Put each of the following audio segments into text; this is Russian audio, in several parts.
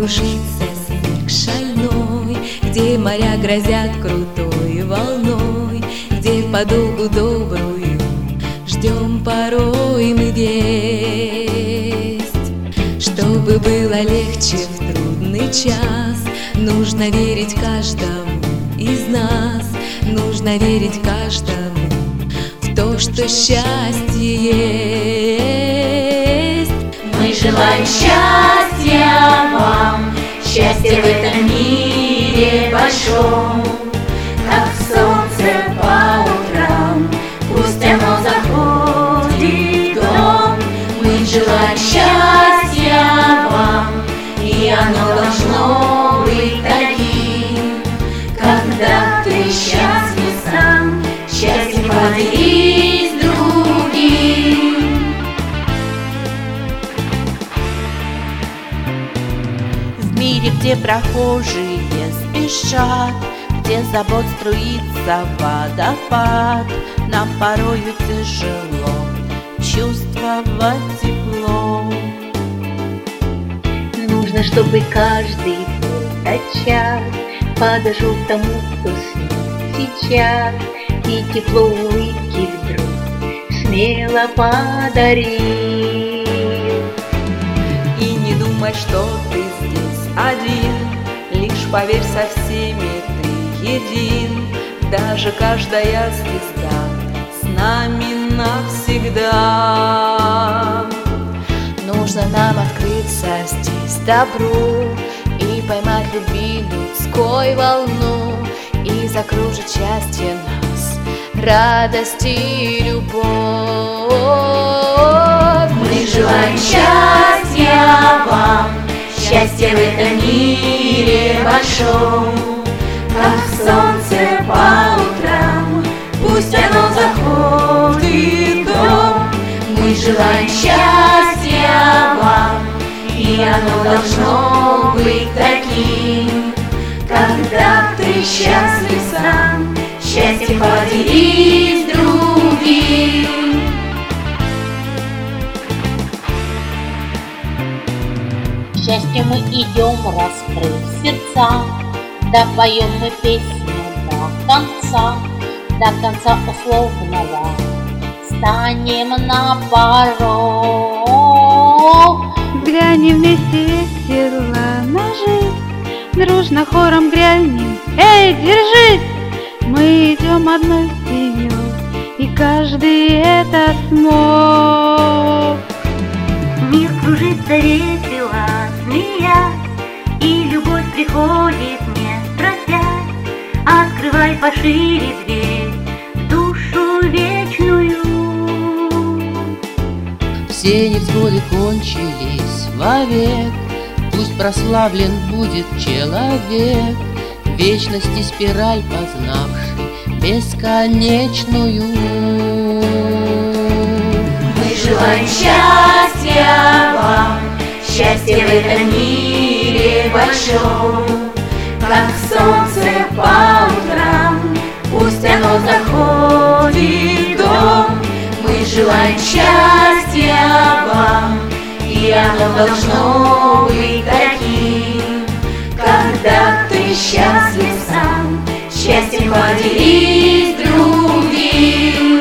кружится снег шальной, где моря грозят крутой волной, где подолгу добрую ждем порой мы весть. Чтобы было легче в трудный час, нужно верить каждому из нас, нужно верить каждому в то, что счастье есть. Мы желаем счастья вам, счастья в этом мире большом, как солнце по утрам, пусть оно заходит в дом. Мы желаем счастья вам, и оно должно быть таким, когда ты счастлив сам, счастье поделись с другим. В мире, где прохожие спешат, где забот струится водопад, нам порою тяжело чувствовать тепло. Нужно, чтобы каждый этот час подошел к тому, кто с ним сейчас, и тепло улыбки вдруг смело подарил. И не думай, что ты здесь один, лишь поверь, со всеми ты един. Даже каждая звезда с нами навсегда. Нужно нам открыться здесь добру и поймать любви людской волну, и закружит счастье нас, радость и любовь. Мы желаем счастья вам, счастья в этом мире большом, как солнце по утрам, пусть оно заходит в дом. Мы желаем счастья вам, и оно должно быть таким, когда ты счастлив сам, счастье поделись с другим. К счастью мы идем, раскрыв сердца, да поем мы песню до конца условного станем на порог. Глянем вместе весело на жизнь, дружно хором грянем: эй, держись! Мы идем одной тенью, и каждый это смог. Мир кружится весело, смеясь, и любовь приходит не спросясь. Открывай пошире дверь в душу вечную. Все невзгоды кончились вовек, пусть прославлен будет человек, вечности спираль познавший бесконечную. Мы желаем счастья вам, счастья в этом мире большом, как солнце по утрам, пусть оно заходит в дом. Мы желаем счастья вам, и оно должно быть таким, когда ты счастлив сам, счастье поделись с другим.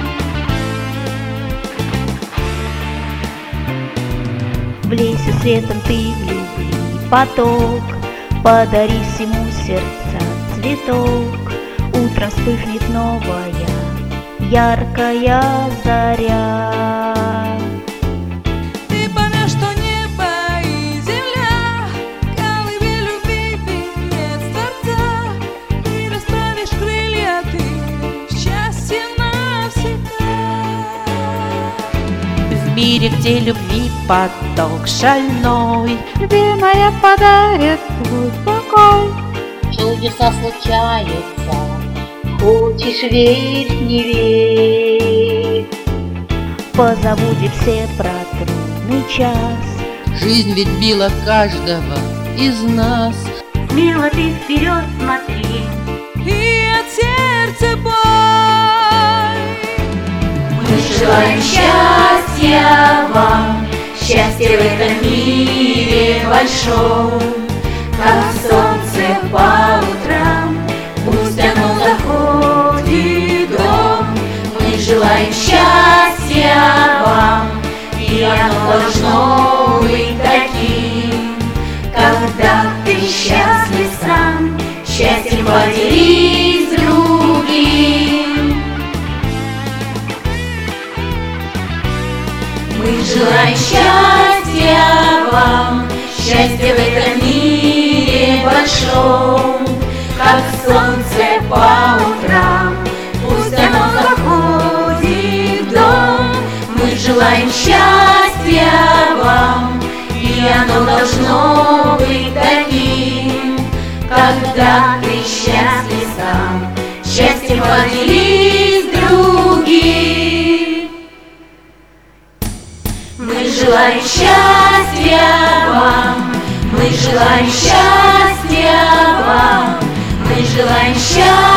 В лесе светом ты в любви поток, подари всему сердца цветок. Утром вспыхнет новая яркая заря. Ты поймешь, что небо и земля — колыбель любви, венец Творца. И расправишь крылья ты, счастье навсегда. В мире, где любви поток шальной, Любимая подарит твой покой. Чудеса случаются, хочешь верь, не верь. Позабудем все про трудный час. Жизнь ведь била каждого из нас. Смело ты вперед смотри, И от сердца бой. Мы желаем счастья вам, счастье в этом мире большом, как солнце по утрам, пусть оно заходит в дом. Мы желаем счастья вам, и оно должно быть таким. Когда ты счастлив сам, счастьем поделись с другим. Мы желаем счастья вам, счастье в этом мире большом, как солнце по утрам, пусть оно заходит в дом. Мы желаем счастья вам, и оно должно быть таким. Когда ты счастлив сам, счастьем поделись с другим. Мы желаем счастья вам, мы желаем счастья вам, мы желаем счастья.